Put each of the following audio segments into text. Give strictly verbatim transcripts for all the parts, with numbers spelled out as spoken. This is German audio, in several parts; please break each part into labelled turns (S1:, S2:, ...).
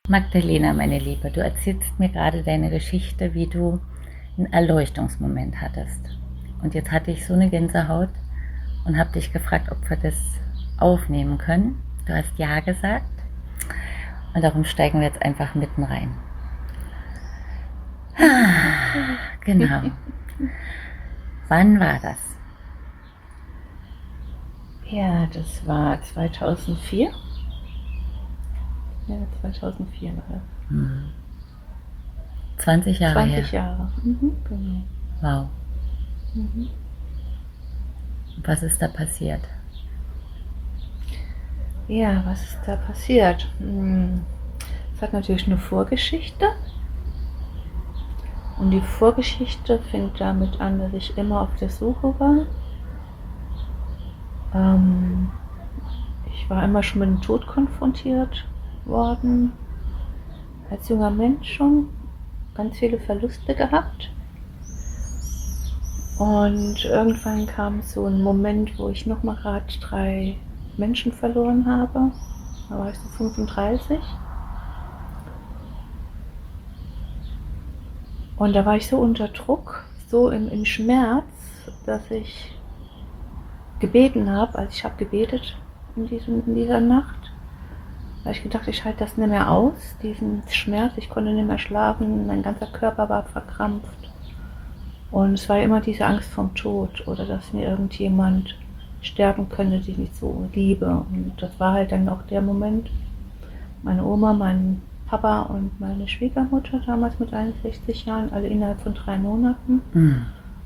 S1: Magdalena, meine Liebe, du erzählst mir gerade deine Geschichte, wie du einen Erleuchtungsmoment hattest. Und jetzt hatte ich so eine Gänsehaut und habe dich gefragt, ob wir das aufnehmen können. Du hast ja gesagt und darum steigen wir jetzt einfach mitten rein. Ah, genau. Wann war das?
S2: Ja, das war zweitausendvier. Ja, zweitausendvier war das.
S1: Hm. zwanzig Jahre
S2: zwanzig
S1: her.
S2: Jahre. Mhm, genau.
S1: Wow.
S2: Mhm.
S1: Und was ist da passiert?
S2: Ja, was ist da passiert? Es hat natürlich eine Vorgeschichte. Und die Vorgeschichte fängt damit an, dass ich immer auf der Suche war. Ähm, ich war immer schon mit dem Tod konfrontiert worden. Als junger Mensch schon. Ganz viele Verluste gehabt. Und irgendwann kam so ein Moment, wo ich nochmal gerade drei Menschen verloren habe. Da war ich so fünfunddreißig. Und da war ich so unter Druck, so im, im Schmerz, dass ich gebeten habe, also ich habe gebetet in, diesem, in dieser Nacht. Da habe ich gedacht, ich halte das nicht mehr aus, diesen Schmerz. Ich konnte nicht mehr schlafen, mein ganzer Körper war verkrampft. Und es war immer diese Angst vom Tod oder dass mir irgendjemand sterben könnte, den ich so liebe. Und das war halt dann auch der Moment. Meine Oma, mein Papa und meine Schwiegermutter, damals mit einundsechzig Jahren, alle innerhalb von drei Monaten.
S1: Hm.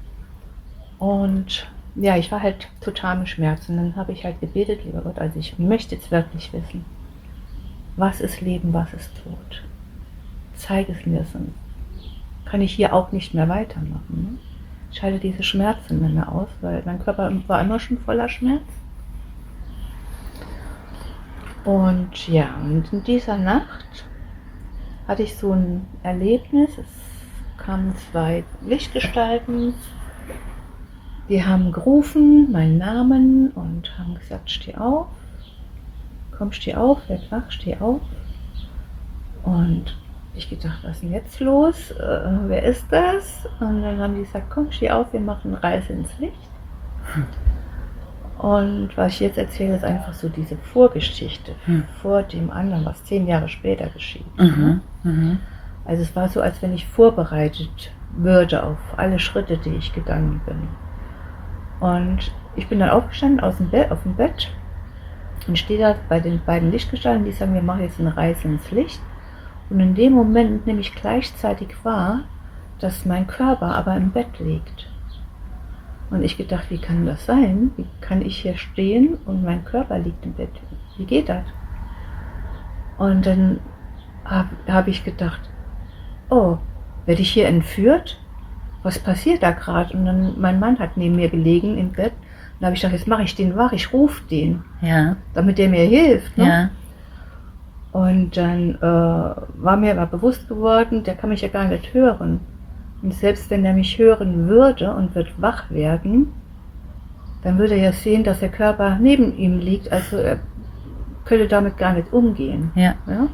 S2: Und ja, ich war halt total im Schmerz. Und dann habe ich halt gebetet, lieber Gott, also ich möchte jetzt wirklich wissen, was ist Leben, was ist Tod? Zeig es mir, sonst kann ich hier auch nicht mehr weitermachen. Ne? Ich halte diese Schmerzen nicht mehr aus, weil mein Körper war immer schon voller Schmerz. Und ja, und in dieser Nacht hatte ich so ein Erlebnis. Es kamen zwei Lichtgestalten, die haben gerufen, meinen Namen, und haben gesagt, steh auf, komm, steh auf, werd wach, steh auf. Und ich gedacht, was ist denn jetzt los? Äh, wer ist das? Und dann haben die gesagt, komm, steh auf, wir machen eine Reise ins Licht. Hm. Und was ich jetzt erzähle, ist einfach so diese Vorgeschichte hm. vor dem anderen, was zehn Jahre später geschieht.
S1: Mhm.
S2: Ne?
S1: Mhm.
S2: Also es war so, als wenn ich vorbereitet würde auf alle Schritte, die ich gegangen bin. Und ich bin dann aufgestanden aus dem Bett, auf dem Bett und stehe da bei den beiden Lichtgestalten, die sagen, wir machen jetzt eine Reise ins Licht. Und in dem Moment nehme ich gleichzeitig wahr, dass mein Körper aber im Bett liegt. Und ich gedacht, wie kann das sein? Wie kann ich hier stehen und mein Körper liegt im Bett? Wie geht das? Und dann habe hab ich gedacht, oh, werde ich hier entführt? Was passiert da gerade? Und dann, mein Mann hat neben mir gelegen im Bett. Und da habe ich gedacht, jetzt mache ich den wach, ich rufe den,
S1: Ja.
S2: damit der mir hilft. Ne?
S1: Ja.
S2: Und dann äh, war mir aber bewusst geworden, der kann mich ja gar nicht hören. Und selbst wenn er mich hören würde und wird wach werden, dann würde er ja sehen, dass der Körper neben ihm liegt. Also er könnte damit gar nicht umgehen.
S1: Ja.
S2: Ja?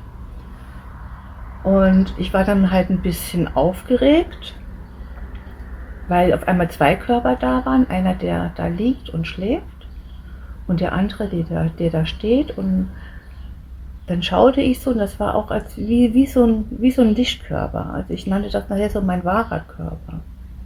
S2: Und ich war dann halt ein bisschen aufgeregt, weil auf einmal zwei Körper da waren. Einer, der da liegt und schläft, und der andere, der da, der da steht. Und dann schaute ich so, und das war auch als wie, wie, so ein, wie so ein Lichtkörper. Also ich nannte das nachher so mein wahrer Körper.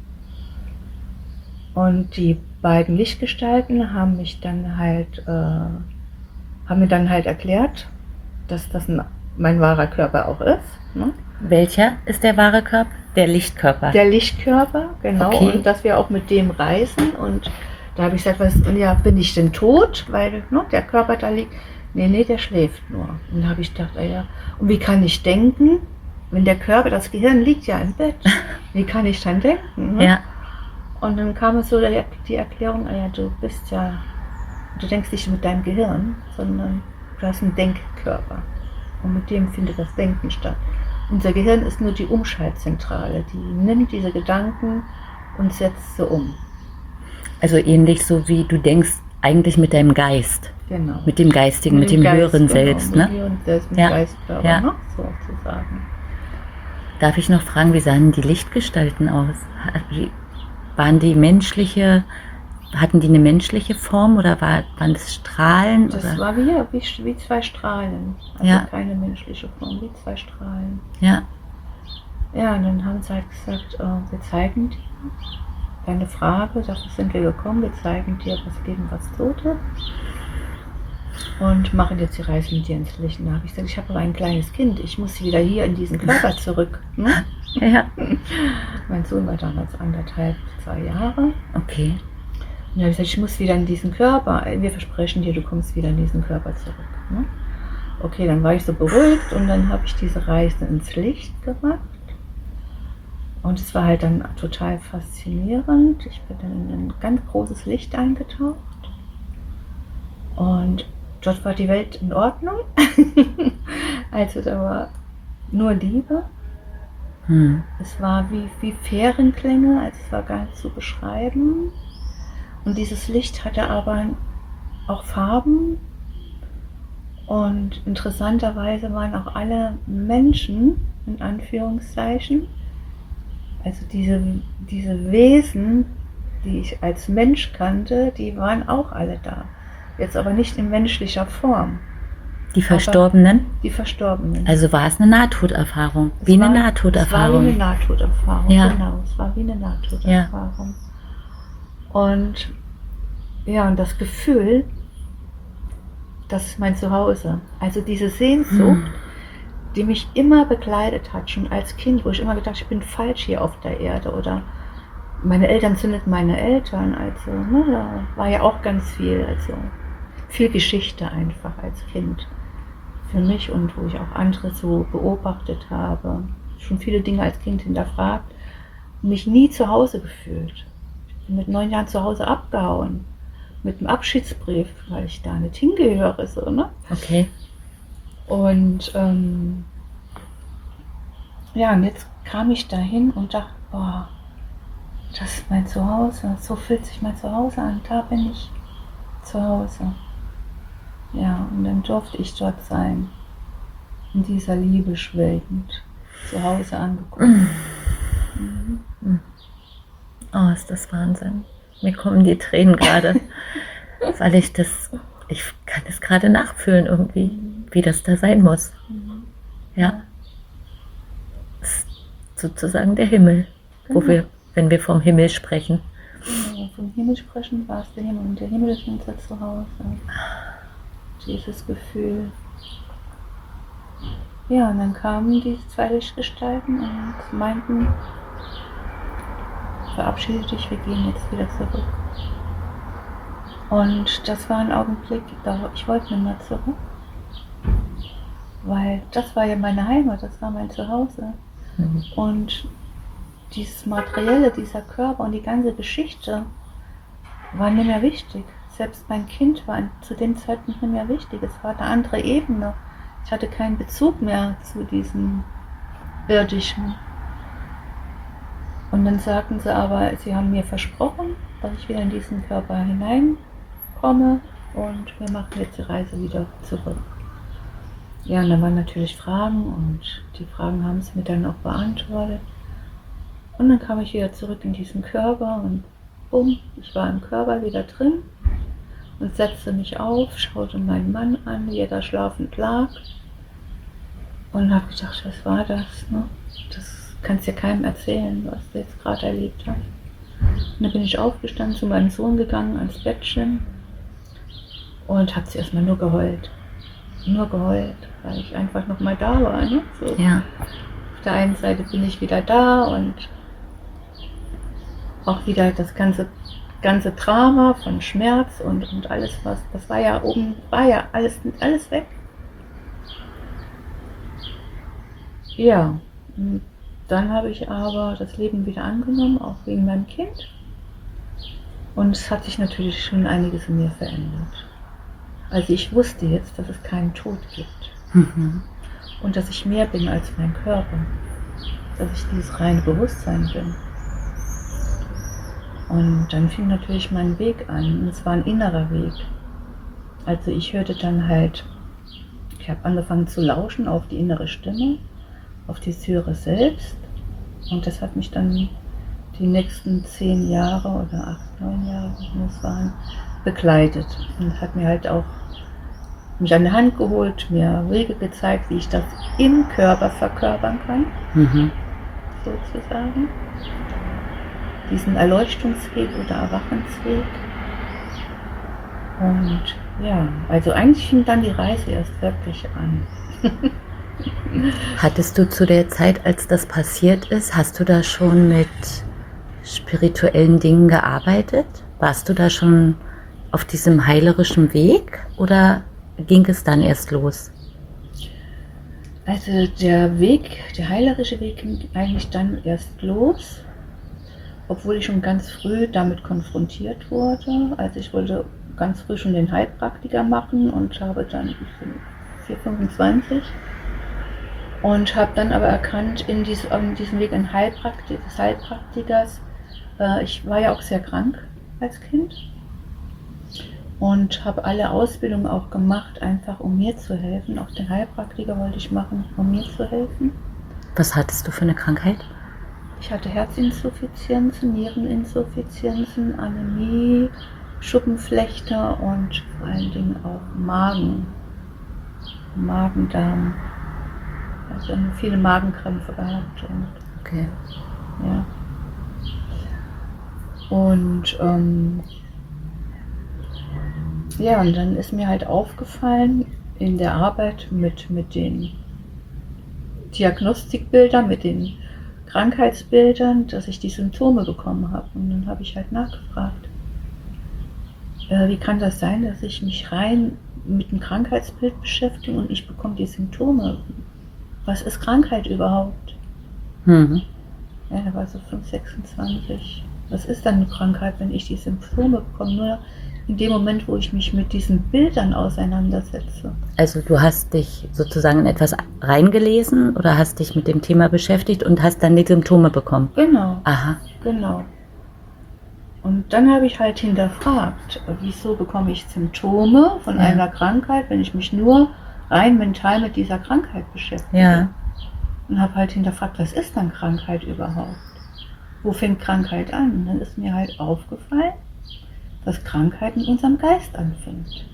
S2: Und die beiden Lichtgestalten haben mich dann halt, äh, haben mir dann halt erklärt, dass das ein, mein wahrer Körper auch ist. Ne?
S1: Welcher ist der wahre Körper? Der Lichtkörper.
S2: Der Lichtkörper, genau.
S1: Okay.
S2: Und dass wir auch mit dem reisen. Und da habe ich gesagt, was, ja, bin ich denn tot? Weil ne, der Körper da liegt. Nee, nee, der schläft nur. Und da habe ich gedacht, ah ja, und wie kann ich denken, wenn der Körper, das Gehirn liegt ja im Bett. Wie kann ich dann denken? Ne?
S1: Ja.
S2: Und dann kam es so die Erklärung, ah ja, du bist ja, du denkst nicht mit deinem Gehirn, sondern du hast einen Denkkörper. Und mit dem findet das Denken statt. Unser Gehirn ist nur die Umschaltzentrale, die nimmt diese Gedanken und setzt sie um.
S1: Also ähnlich so wie du denkst eigentlich mit deinem Geist,
S2: Genau.
S1: mit dem Geistigen, mit,
S2: Mit
S1: dem
S2: Geist,
S1: höheren
S2: genau,
S1: Selbst,
S2: mit
S1: ne?
S2: dem höheren Selbst, mit
S1: Ja,
S2: Geistkörper,
S1: ja.
S2: ne? Sozusagen.
S1: Darf ich noch fragen, wie sahen die Lichtgestalten aus? Wie, waren die menschliche, hatten die eine menschliche Form oder war, waren das Strahlen?
S2: Das
S1: oder?
S2: war wie, wie, wie zwei Strahlen. Also
S1: Ja.
S2: keine menschliche Form, wie zwei Strahlen.
S1: Ja.
S2: Ja, und dann haben sie halt gesagt, äh, wir zeigen dir deine Frage, dafür sind wir gekommen, wir zeigen dir das Leben, was tot ist. Und machen jetzt die Reise mit dir ins Licht. Und da habe ich gesagt, ich habe aber ein kleines Kind, ich muss wieder hier in diesen Körper zurück. Ne?
S1: Ja.
S2: Mein Sohn war damals anderthalb, zwei Jahre.
S1: Okay.
S2: Und da habe ich gesagt, ich muss wieder in diesen Körper, wir versprechen dir, du kommst wieder in diesen Körper zurück. Ne? Okay, dann war ich so beruhigt und dann habe ich diese Reise ins Licht gemacht. Und es war halt dann total faszinierend. Ich bin dann in ein ganz großes Licht eingetaucht. Und dort war die Welt in Ordnung. Also da war nur Liebe.
S1: Hm.
S2: Es war wie, wie Fährenklänge, also es war gar nicht zu beschreiben. Und dieses Licht hatte aber auch Farben. Und interessanterweise waren auch alle Menschen, in Anführungszeichen, also diese, diese Wesen, die ich als Mensch kannte, die waren auch alle da. Jetzt aber nicht in menschlicher Form.
S1: Die Verstorbenen?
S2: Die Verstorbenen.
S1: Also war es eine Nahtoderfahrung?
S2: Es
S1: Wie
S2: war,
S1: eine Nahtoderfahrung?
S2: Es war wie eine Nahtoderfahrung,
S1: ja.
S2: Genau. Es war wie eine Nahtoderfahrung. Ja. Und ja, und das Gefühl, das ist mein Zuhause. Also diese Sehnsucht, hm. die mich immer begleitet hat, schon als Kind, wo ich immer gedacht, ich bin falsch hier auf der Erde oder meine Eltern sind meine Eltern, also ne, da war ja auch ganz viel, also viel Geschichte einfach als Kind für mich und wo ich auch andere so beobachtet habe, schon viele Dinge als Kind hinterfragt, mich nie zu Hause gefühlt. Ich bin mit neun Jahren zu Hause abgehauen, mit einem Abschiedsbrief, weil ich da nicht hingehöre, so, ne?
S1: Okay.
S2: Und ähm, ja, und jetzt kam ich dahin und dachte, boah, das ist mein Zuhause, so fühlt sich mein Zuhause an, da bin ich zu Hause. Ja, und dann durfte ich dort sein, in dieser Liebe schwelgend, zu Hause angekommen.
S1: Mhm. Oh, ist das Wahnsinn. Mir kommen die Tränen gerade, weil ich das, ich kann es gerade nachfühlen irgendwie, wie das da sein muss. Ja. Das ist sozusagen der Himmel, wo
S2: Genau.
S1: wir, wenn wir vom Himmel sprechen.
S2: Wenn wir vom Himmel sprechen, war es der Himmel und der Himmel ist unser Zuhause. Dieses Gefühl. Ja, und dann kamen diese zwei Lichtgestalten und meinten, verabschiede dich, wir gehen jetzt wieder zurück. Und das war ein Augenblick, ich wollte nicht mehr zurück, weil das war ja meine Heimat, das war mein Zuhause. Mhm. Und dieses Materielle, dieser Körper und die ganze Geschichte war nicht mehr wichtig. Selbst mein Kind war zu dem Zeitpunkt nicht mehr wichtig. Es war eine andere Ebene. Ich hatte keinen Bezug mehr zu diesem Irdischen. Und dann sagten sie aber, sie haben mir versprochen, dass ich wieder in diesen Körper hineinkomme und wir machen jetzt die Reise wieder zurück. Ja, und da waren natürlich Fragen und die Fragen haben sie mir dann auch beantwortet. Und dann kam ich wieder zurück in diesen Körper und bumm, ich war im Körper wieder drin und setzte mich auf, schaute meinen Mann an, wie er da schlafend lag und habe gedacht, was war das? Ne? Das kannst ja keinem erzählen, was du jetzt gerade erlebt hast. Und dann bin ich aufgestanden, zu meinem Sohn gegangen, ans Bettchen und habe erstmal nur geheult. Nur geheult, weil ich einfach nochmal da war. Ne? So.
S1: Ja.
S2: Auf der einen Seite bin ich wieder da und auch wieder das ganze, ganze Drama von Schmerz und, und alles was, das war ja oben, war ja alles, alles weg. Ja, und dann habe ich aber das Leben wieder angenommen, auch wegen meinem Kind. Und es hat sich natürlich schon einiges in mir verändert. Also ich wusste jetzt, dass es keinen Tod gibt.
S1: Mhm.
S2: Und dass ich mehr bin als mein Körper. Dass ich dieses reine Bewusstsein bin. Und dann fing natürlich mein Weg an. Und es war ein innerer Weg. Also ich hörte dann halt, ich habe angefangen zu lauschen auf die innere Stimme, auf die Syre selbst. Und das hat mich dann die nächsten zehn Jahre oder acht, neun Jahre, wie es waren, begleitet. Und hat mir halt auch mich an die Hand geholt, mir Wege gezeigt, wie ich das im Körper verkörpern kann,
S1: Mhm.
S2: sozusagen. Diesen Erleuchtungsweg oder Erwachensweg. Und ja, also eigentlich fing dann die Reise erst wirklich an.
S1: Hattest du zu der Zeit, als das passiert ist, hast du da schon mit spirituellen Dingen gearbeitet? Warst du da schon auf diesem heilerischen Weg oder ging es dann erst los?
S2: Also der Weg, der heilerische Weg ging eigentlich dann erst los, obwohl ich schon ganz früh damit konfrontiert wurde. Also ich wollte ganz früh schon den Heilpraktiker machen und habe dann, ich bin vier, fünfundzwanzig, und habe dann aber erkannt, in, dies, in diesem Weg ein Heilpraktik, des Heilpraktikers, äh, ich war ja auch sehr krank als Kind und habe alle Ausbildungen auch gemacht, einfach um mir zu helfen. Auch den Heilpraktiker wollte ich machen, um mir zu helfen.
S1: Was hattest du für eine Krankheit?
S2: Ich hatte Herzinsuffizienzen, Niereninsuffizienzen, Anämie, Schuppenflechte und vor allen Dingen auch Magen, Magen-Darm. Also viele Magenkrämpfe gehabt. Und,
S1: Okay.
S2: ja. Und ähm, ja, und dann ist mir halt aufgefallen in der Arbeit mit, mit den Diagnostikbildern, mit den Krankheitsbildern, dass ich die Symptome bekommen habe. Und dann habe ich halt nachgefragt, äh, wie kann das sein, dass ich mich rein mit dem Krankheitsbild beschäftige und ich bekomme die Symptome. Was ist Krankheit überhaupt?
S1: Mhm.
S2: Ja, da war so fünf, sechsundzwanzig. Was ist dann eine Krankheit, wenn ich die Symptome bekomme? Nur in dem Moment, wo ich mich mit diesen Bildern auseinandersetze.
S1: Also du hast dich sozusagen in etwas reingelesen oder hast dich mit dem Thema beschäftigt und hast dann die Symptome bekommen?
S2: Genau.
S1: Aha.
S2: Genau. Und dann habe ich halt hinterfragt, wieso bekomme ich Symptome von
S1: Ja.
S2: einer Krankheit, wenn ich mich nur rein mental mit dieser Krankheit beschäftige.
S1: Ja.
S2: Und habe halt hinterfragt, was ist dann Krankheit überhaupt? Wo fängt Krankheit an? Und dann ist mir halt aufgefallen, dass Krankheit in unserem Geist anfängt.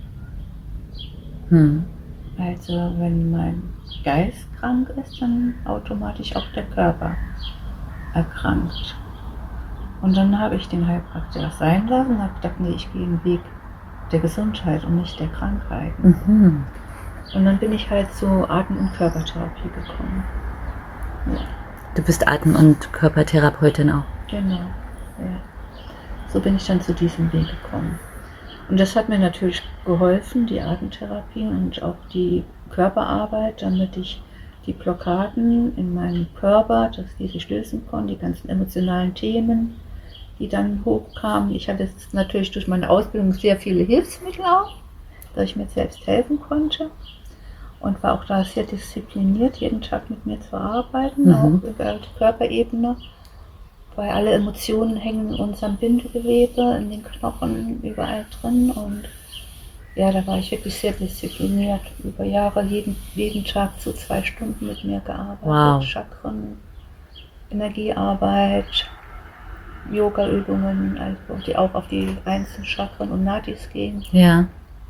S1: Hm.
S2: Also wenn mein Geist krank ist, dann automatisch auch der Körper erkrankt. Und dann habe ich den Heilpraktiker sein lassen und habe gedacht, nee, ich gehe den Weg der Gesundheit und nicht der Krankheiten.
S1: Mhm.
S2: Und dann bin ich halt zur Atem- und Körpertherapie gekommen. Ja,
S1: Du bist Atem- und Körpertherapeutin auch.
S2: genau. Ja. So bin ich dann zu diesem Weg gekommen. Und das hat mir natürlich geholfen, die Atemtherapie und auch die Körperarbeit, damit ich die Blockaden in meinem Körper, dass die sich lösen konnten, die ganzen emotionalen Themen, die dann hochkamen. Ich hatte jetzt natürlich durch meine Ausbildung sehr viele Hilfsmittel auch, dass ich mir selbst helfen konnte. Und war auch da sehr diszipliniert, jeden Tag mit mir zu arbeiten,
S1: Mhm.
S2: auch über die Körperebene. Weil alle Emotionen hängen in unserem Bindegewebe, in den Knochen, überall drin. Und ja, da war ich wirklich sehr diszipliniert. Über Jahre, jeden, jeden Tag zu zwei Stunden mit mir gearbeitet.
S1: Wow.
S2: Chakren, Energiearbeit, Yoga-Übungen, also die auch auf die einzelnen Chakren und Nadis gehen.
S1: Ja.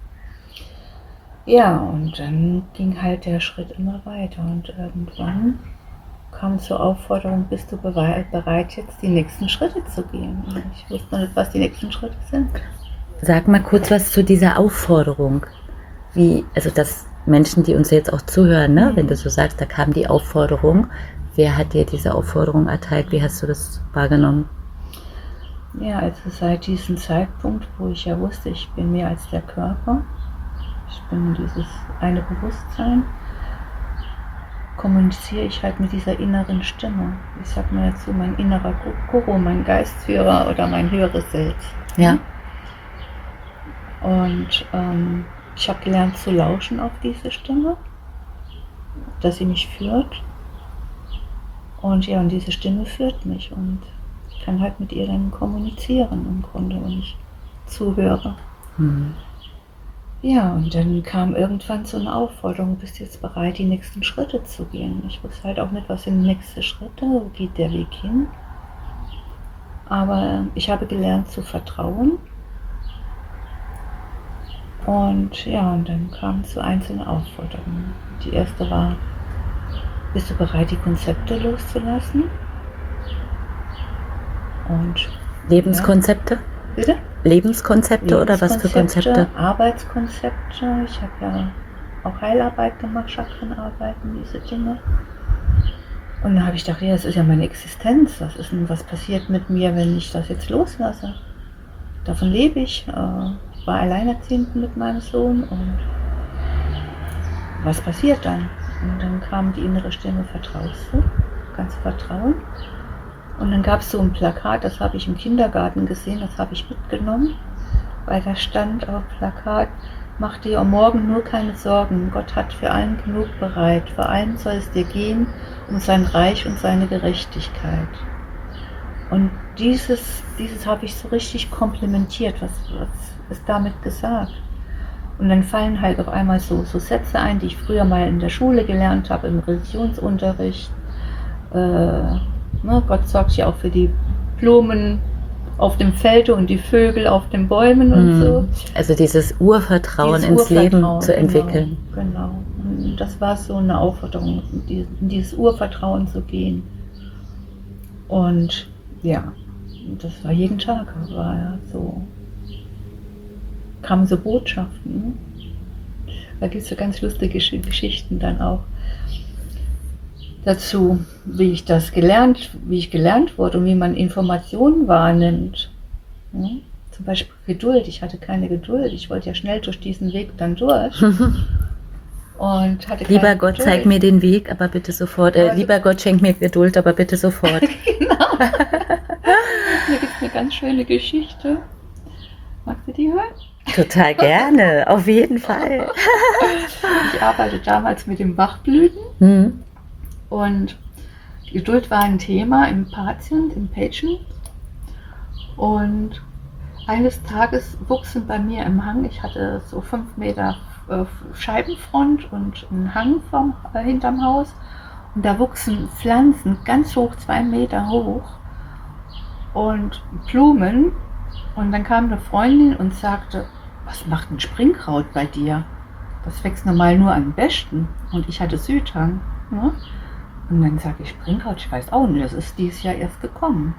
S2: Ja, und dann ging halt der Schritt immer weiter. Und irgendwann kam zur Aufforderung, bist du bereit, bereit jetzt die nächsten Schritte zu gehen? Und ich wusste noch nicht, was die nächsten Schritte sind.
S1: Sag mal kurz was zu dieser Aufforderung. Wie, also dass Menschen, die uns jetzt auch zuhören, ne,
S2: Mhm.
S1: wenn du so sagst, da kam die Aufforderung. Wer hat dir diese Aufforderung erteilt? Wie hast du das wahrgenommen?
S2: Ja, also seit diesem Zeitpunkt, wo ich ja wusste, ich bin mehr als der Körper, ich bin dieses eine Bewusstsein, kommuniziere ich halt mit dieser inneren Stimme. Ich sag mal dazu, mein innerer Guru, mein Geistführer oder mein höheres Selbst.
S1: Ja.
S2: Und ähm, ich habe gelernt zu lauschen auf diese Stimme, dass sie mich führt. Und ja, und diese Stimme führt mich. Und kann halt mit ihr dann kommunizieren im Grunde, wenn ich zuhöre.
S1: Mhm.
S2: Ja, und dann kam irgendwann so eine Aufforderung, bist du jetzt bereit, die nächsten Schritte zu gehen? Ich wusste halt auch nicht, was sind die nächsten Schritte, wo geht der Weg hin? Aber ich habe gelernt zu vertrauen. Und ja, und dann kamen zu einzelnen Aufforderungen. Die erste war, bist du bereit, die Konzepte loszulassen? Und
S1: Lebenskonzepte?
S2: ja, bitte?
S1: Lebenskonzepte oder was für Konzepte?
S2: Arbeitskonzepte. Ich habe ja auch Heilarbeit gemacht, Chakrenarbeiten, diese Dinge. Und dann habe ich gedacht, ja, das ist ja meine Existenz. Was ist denn, was passiert mit mir, wenn ich das jetzt loslasse? Davon lebe ich. Ich war alleinerziehend mit meinem Sohn und was passiert dann? Und dann kam die innere Stimme, vertraust du? Kannst du vertrauen? Und dann gab es so ein Plakat, das habe ich im Kindergarten gesehen, das habe ich mitgenommen, weil da stand auf Plakat, mach dir am Morgen nur keine Sorgen, Gott hat für allen genug bereit, für einen soll es dir gehen, um sein Reich und seine Gerechtigkeit. Und dieses, dieses habe ich so richtig komplimentiert, was, was ist damit gesagt? Und dann fallen halt auf einmal so, so Sätze ein, die ich früher mal in der Schule gelernt habe, im Religionsunterricht. Äh, Ne, Gott sorgt ja auch für die Blumen auf dem Felde und die Vögel auf den Bäumen und mm. so.
S1: Also dieses Urvertrauen dieses ins Urvertrauen, Leben zu entwickeln.
S2: Genau, genau. Und das war so eine Aufforderung, in dieses Urvertrauen zu gehen. Und ja, das war jeden Tag, war ja so, kamen so Botschaften. Da gibt es so ganz lustige Geschichten dann auch dazu, wie ich das gelernt, wie ich gelernt wurde und wie man Informationen wahrnimmt. Ja? Zum Beispiel Geduld. Ich hatte keine Geduld. Ich wollte ja schnell durch diesen Weg dann durch. Und hatte
S1: lieber Gott,
S2: Geduld.
S1: zeig mir den Weg, aber bitte sofort. Äh, lieber Gott, schenk mir Geduld, aber bitte sofort.
S2: Genau. Hier gibt es eine ganz schöne Geschichte. Magst du die hören?
S1: Total gerne, auf jeden Fall.
S2: Ich arbeite damals mit den Bachblüten. Mhm. Und Geduld war ein Thema im Patient, im Patient. Und eines Tages wuchsen bei mir im Hang, ich hatte so fünf Meter äh, Scheibenfront und einen Hang vom, äh, hinterm Haus. Und da wuchsen Pflanzen ganz hoch, zwei Meter hoch. Und Blumen. Und dann kam eine Freundin und sagte, was macht ein Springkraut bei dir? Das wächst normal nur an Bästen. Und ich hatte Südhang. Ja? Und dann sage ich, Springkraut, ich weiß auch nicht, das ist dieses Jahr erst gekommen.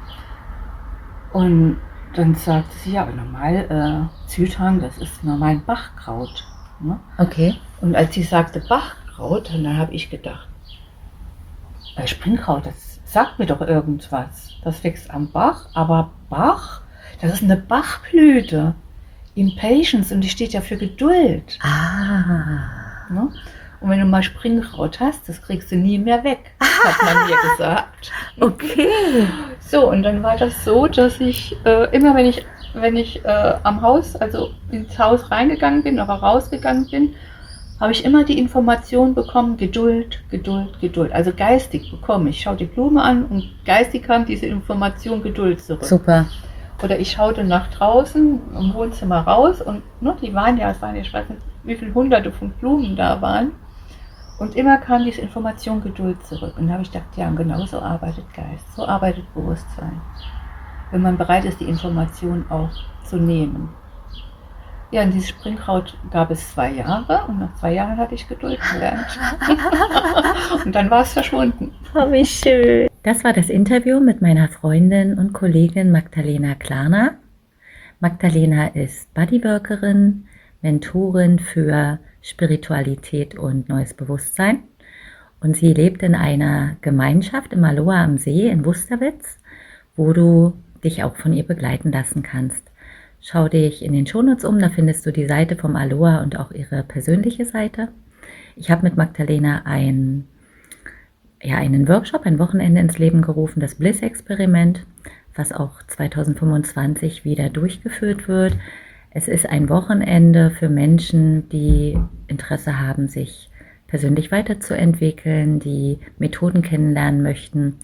S2: Und dann sagte sie, ja, aber normal, äh, Südhang, das ist normal ein Bachkraut. Ne?
S1: Okay.
S2: Und als sie sagte Bachkraut, dann habe ich gedacht, äh, Springkraut, das sagt mir doch irgendwas. Das wächst am Bach, aber Bach, das ist eine Bachblüte. Impatience, und die steht ja für Geduld.
S1: Ah.
S2: Ne? Und wenn du mal Springkraut hast, das kriegst du nie mehr weg, hat man mir gesagt.
S1: Okay.
S2: So, und dann war das so, dass ich äh, immer, wenn ich, wenn ich äh, am Haus, also ins Haus reingegangen bin, aber rausgegangen bin, habe ich immer die Information bekommen, Geduld, Geduld, Geduld. Also geistig bekommen. Ich schaue die Blume an und geistig kam diese Information Geduld zurück.
S1: Super.
S2: Oder ich schaute nach draußen im Wohnzimmer raus und ne, die waren ja, es waren ja, ich weiß nicht, wie viele hunderte von Blumen da waren. Und immer kam diese Information Geduld zurück. Und da habe ich gedacht, ja, genau so arbeitet Geist, so arbeitet Bewusstsein. Wenn man bereit ist, die Information auch zu nehmen. Ja, und dieses Springkraut gab es zwei Jahre und nach zwei Jahren hatte ich Geduld gelernt. Und dann war es verschwunden.
S1: Oh, wie schön. Das war das Interview mit meiner Freundin und Kollegin Magdalena Klarner. Magdalena ist Bodyworkerin, Mentorin für Spiritualität und neues Bewusstsein. Und sie lebt in einer Gemeinschaft im Aloha am See in Wusterwitz, wo du dich auch von ihr begleiten lassen kannst. Schau dich in den Shownotes um, da findest du die Seite vom Aloha und auch ihre persönliche Seite. Ich habe mit Magdalena ein, ja, einen Workshop, ein Wochenende ins Leben gerufen, das Bliss-Experiment, was auch zweitausendfünfundzwanzig wieder durchgeführt wird. Es ist ein Wochenende für Menschen, die Interesse haben, sich persönlich weiterzuentwickeln, die Methoden kennenlernen möchten,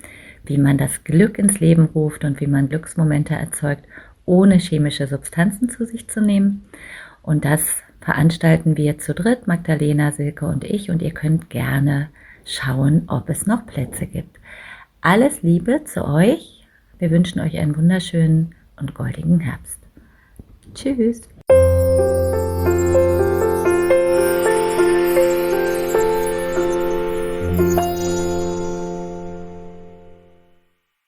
S1: wie man das Glück ins Leben ruft und wie man Glücksmomente erzeugt, ohne chemische Substanzen zu sich zu nehmen. Und das veranstalten wir zu dritt, Magdalena, Silke und ich, und ihr könnt gerne schauen, ob es noch Plätze gibt. Alles Liebe zu euch. Wir wünschen euch einen wunderschönen und goldigen Herbst. Tschüss.